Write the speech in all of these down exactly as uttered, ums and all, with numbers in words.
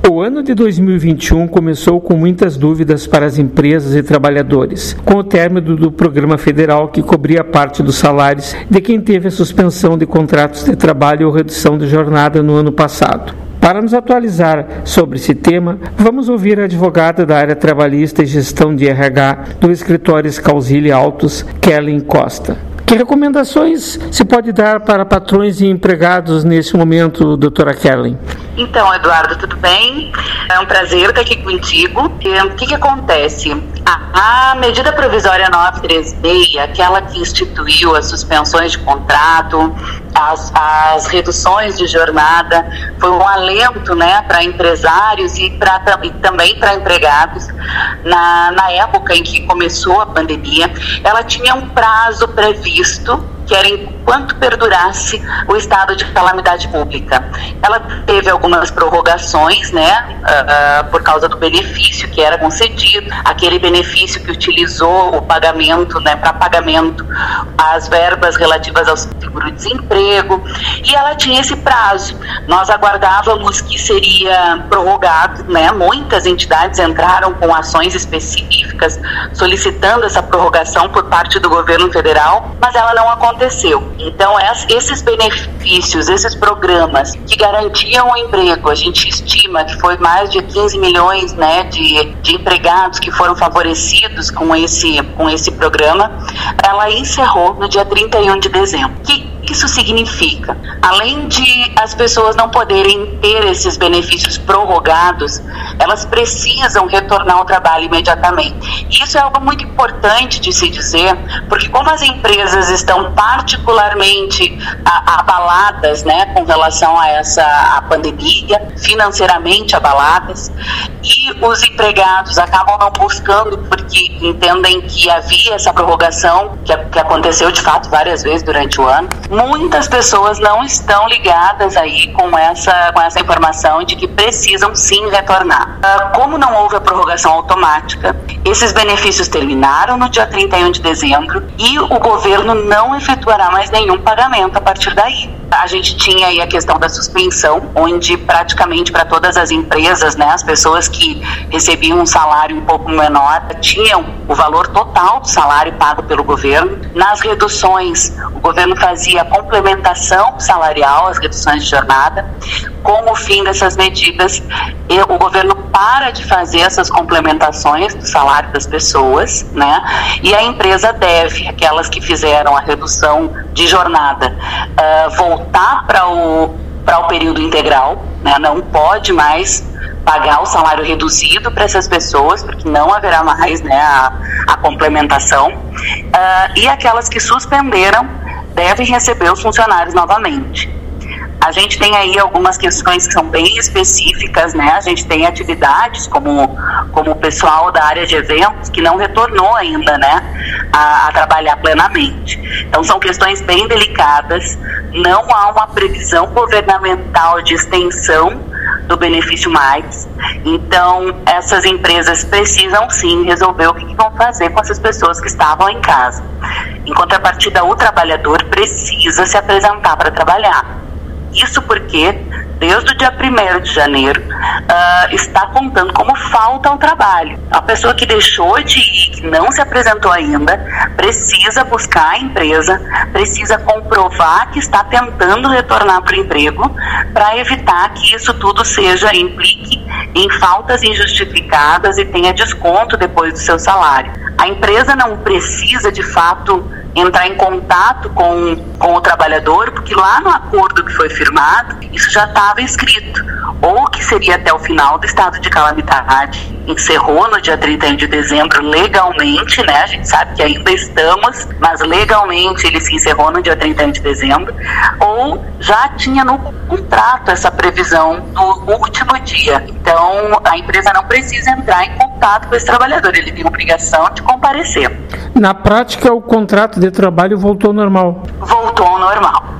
O ano de dois mil e vinte e um começou com muitas dúvidas para as empresas e trabalhadores, com o término do programa federal que cobria parte dos salários de quem teve a suspensão de contratos de trabalho ou redução de jornada no ano passado. Para nos atualizar sobre esse tema, vamos ouvir a advogada da área trabalhista e gestão de R H do escritório Scalzilli Autos, Kellen Costa. Que recomendações se pode dar para patrões e empregados nesse momento, doutora Kellen? Então, Eduardo, tudo bem? É um prazer estar aqui contigo. O que, que acontece? A, a medida provisória novecentos e trinta e seis, aquela que instituiu as suspensões de contrato, as, as reduções de jornada, foi um alento, né, para empresários e, pra, e também para empregados. Na, na época em que começou a pandemia, ela tinha um prazo previsto, que era enquanto perdurasse o estado de calamidade pública. Ela teve algumas prorrogações, né, uh, uh, por causa do benefício que era concedido, aquele benefício que utilizou o pagamento, né, para pagamento, as verbas relativas ao seguro-desemprego, e ela tinha esse prazo. Nós aguardávamos que seria prorrogado, né, muitas entidades entraram com ações específicas solicitando essa prorrogação por parte do governo federal, mas ela não aconteceu. Aconteceu. Então, esses benefícios, esses programas que garantiam o emprego, a gente estima que foi mais de quinze milhões, né, de, de empregados que foram favorecidos com esse, com esse programa, ela encerrou no dia trinta e um de dezembro. Que isso significa? Além de as pessoas não poderem ter esses benefícios prorrogados, elas precisam retornar ao trabalho imediatamente. Isso é algo muito importante de se dizer, porque como as empresas estão particularmente abaladas, né, com relação a essa a pandemia, financeiramente abaladas, e os empregados acabam não buscando porque entendem que havia essa prorrogação, que, que aconteceu de fato várias vezes durante o ano. Muitas pessoas não estão ligadas aí com essa, com essa informação de que precisam sim retornar. Como não houve a prorrogação automática, esses benefícios terminaram no dia trinta e um de dezembro e o governo não efetuará mais nenhum pagamento a partir daí. A gente tinha aí a questão da suspensão, onde praticamente para todas as empresas, né, as pessoas que recebiam um salário um pouco menor, tinham o valor total do salário pago pelo governo. Nas reduções, o governo fazia a complementação salarial, as reduções de jornada. Com o fim dessas medidas, o governo para de fazer essas complementações do salário das pessoas, né? E a empresa deve, aquelas que fizeram a redução de jornada, uh, voltar para o, para o período integral, né? Não pode mais pagar o salário reduzido para essas pessoas, porque não haverá mais, né, a, a complementação. Uh, e aquelas que suspenderam devem receber os funcionários novamente. A gente tem aí algumas questões que são bem específicas, né? A gente tem atividades como, como o pessoal da área de eventos que não retornou ainda, né, a, a trabalhar plenamente. Então são questões bem delicadas, não há uma previsão governamental de extensão do benefício mais. Então essas empresas precisam sim resolver o que, que vão fazer com essas pessoas que estavam em casa. Em contrapartida, o trabalhador precisa se apresentar para trabalhar. Isso porque, desde o dia primeiro de janeiro, uh, está contando como falta ao trabalho. A pessoa que deixou de ir, que não se apresentou ainda, precisa buscar a empresa, precisa comprovar que está tentando retornar para o emprego, para evitar que isso tudo seja, implique em faltas injustificadas e tenha desconto depois do seu salário. A empresa não precisa, de fato, entrar em contato com, com o trabalhador, porque lá no acordo que foi firmado, isso já estava escrito, ou que seria até o final do estado de calamidade, encerrou no dia trinta e um de dezembro legalmente, né, a gente sabe que ainda estamos, mas legalmente ele se encerrou no dia trinta e um de dezembro, ou já tinha no contrato essa previsão do último dia. Então a empresa não precisa entrar em contato com esse trabalhador, ele tem a obrigação de comparecer. Na prática, o contrato de trabalho voltou ao normal? Voltou ao normal. A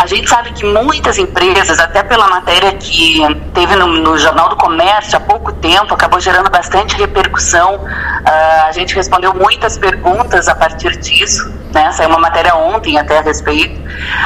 A gente sabe que muitas empresas, até pela matéria que teve no, no Jornal do Comércio há pouco tempo, acabou gerando bastante repercussão. Uh, a gente respondeu muitas perguntas a partir disso, né? Saiu uma matéria ontem até a respeito.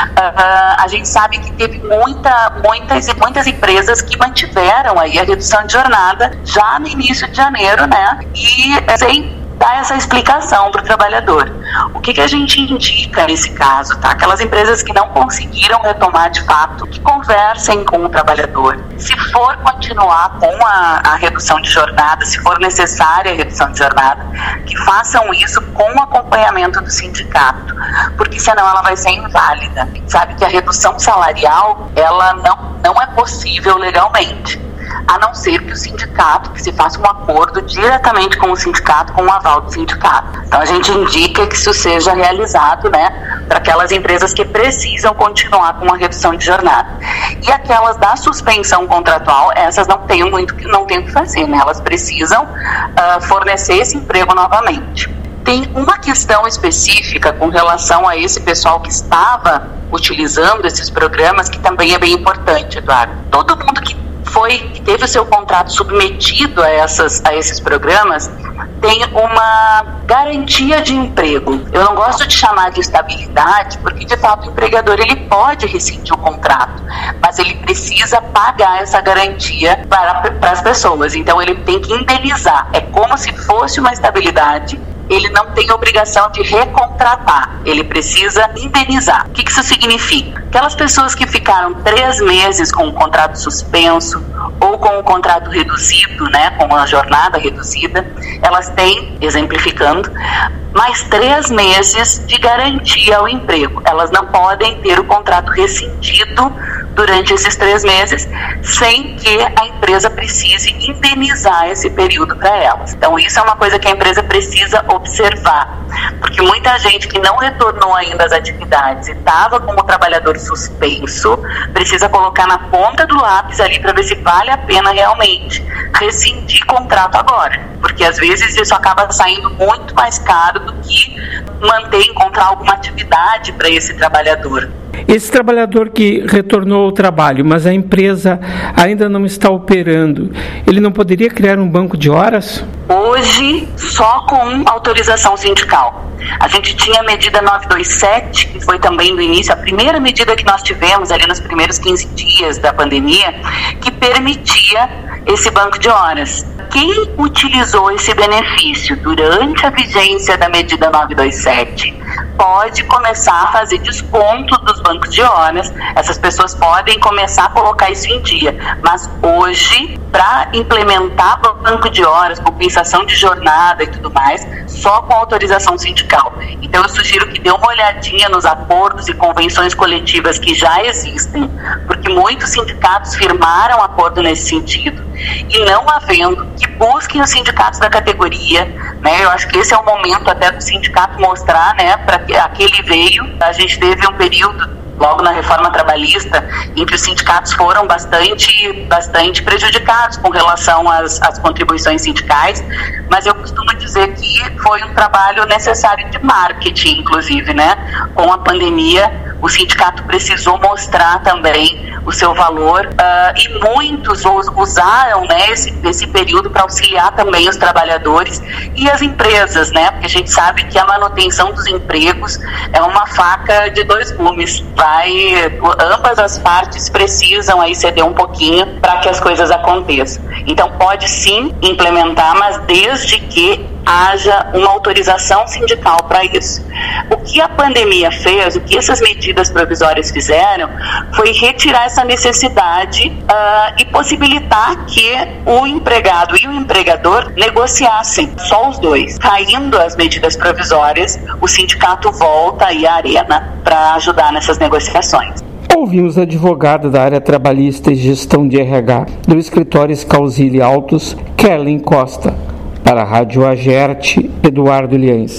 Uh, a gente sabe que teve muita, muitas, muitas empresas que mantiveram aí a redução de jornada já no início de janeiro, né? E sem dar essa explicação para o trabalhador. O que, que a gente indica nesse caso, tá? Aquelas empresas que não conseguiram retomar de fato, que conversem com o trabalhador. Se for continuar com a, a redução de jornada, se for necessária a redução de jornada, que façam isso com o acompanhamento do sindicato, porque senão ela vai ser inválida. A gente sabe que a redução salarial, ela não, não é possível legalmente, a não ser que o sindicato, que se faça um acordo diretamente com o sindicato, com o aval do sindicato. Então a gente indica que isso seja realizado, né, para aquelas empresas que precisam continuar com a redução de jornada. E aquelas da suspensão contratual, essas não têm muito, não têm o que fazer, né, elas precisam uh, fornecer esse emprego novamente. Tem uma questão específica com relação a esse pessoal que estava utilizando esses programas, que também é bem importante, Eduardo. Todo mundo que foi, que teve o seu contrato submetido a, essas, a esses programas, tem uma garantia de emprego. Eu não gosto de chamar de estabilidade, porque de fato o empregador ele pode rescindir o contrato, mas ele precisa pagar essa garantia para, para as pessoas, então ele tem que indenizar. É como se fosse uma estabilidade. Ele não tem obrigação de recontratar, ele precisa indenizar. O que isso significa? Aquelas pessoas que ficaram três meses com o contrato suspenso ou com o contrato reduzido, né, com a jornada reduzida, elas têm, exemplificando, mais três meses de garantia ao emprego. Elas não podem ter o contrato rescindido durante esses três meses, sem que a empresa precise indenizar esse período para elas. Então isso é uma coisa que a empresa precisa observar, porque muita gente que não retornou ainda às atividades e estava como trabalhador suspenso, precisa colocar na ponta do lápis ali para ver se vale a pena realmente rescindir contrato agora, porque às vezes isso acaba saindo muito mais caro do que manter, encontrar alguma atividade para esse trabalhador. Esse trabalhador que retornou ao trabalho, mas a empresa ainda não está operando, ele não poderia criar um banco de horas? Hoje, só com autorização sindical. A gente tinha a medida novecentos e vinte e sete, que foi também no início, a primeira medida que nós tivemos ali nos primeiros quinze dias da pandemia, que permitia esse banco de horas. Quem utilizou esse benefício durante a vigência da medida novecentos e vinte e sete pode começar a fazer desconto dos bancos de horas, essas pessoas podem começar a colocar isso em dia, mas hoje, para implementar banco de horas, compensação de jornada e tudo mais, só com autorização sindical. Então eu sugiro que dê uma olhadinha nos acordos e convenções coletivas que já existem, porque muitos sindicatos firmaram acordo nesse sentido, e não havendo, que busquem os sindicatos da categoria, né? Eu acho que esse é o momento até do sindicato mostrar, né, para que aquele veio. A gente teve um período logo na reforma trabalhista, em que os sindicatos foram bastante, bastante prejudicados com relação às, às contribuições sindicais, mas eu costumo dizer que foi um trabalho necessário de marketing, inclusive, né? Com a pandemia, o sindicato precisou mostrar também o seu valor, uh, e muitos usaram, né, esse, esse período para auxiliar também os trabalhadores e as empresas, né? Porque a gente sabe que a manutenção dos empregos é uma faca de dois gumes. Vai, ambas as partes precisam aí ceder um pouquinho para que as coisas aconteçam. Então pode sim implementar, mas desde que haja uma autorização sindical para isso. O que a pandemia fez, o que essas medidas provisórias fizeram, foi retirar essa necessidade uh, e possibilitar que o empregado e o empregador negociassem, só os dois. Caindo as medidas provisórias, o sindicato volta aí à arena para ajudar nessas negociações. Ouvimos a advogada da área trabalhista e gestão de R H do escritório Scalzilli Autos, Kellen Costa. Para a Rádio Agerte, Eduardo Liens.